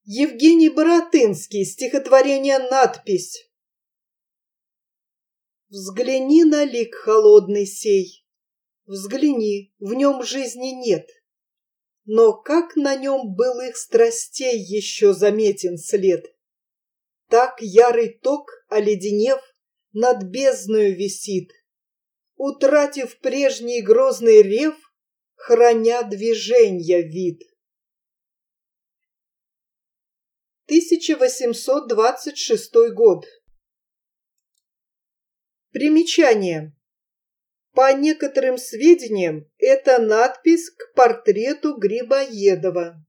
Евгений Баратынский, стихотворение «Надпись». Взгляни на лик холодный сей, взгляни, в нем жизни нет, но как на нем былых страстей еще заметен след. Так ярый ток, оледенев, над бездною висит, утратив прежний грозный рев, храня движенья вид. 1826 год. Примечание. По некоторым сведениям, это надпись к портрету Грибоедова.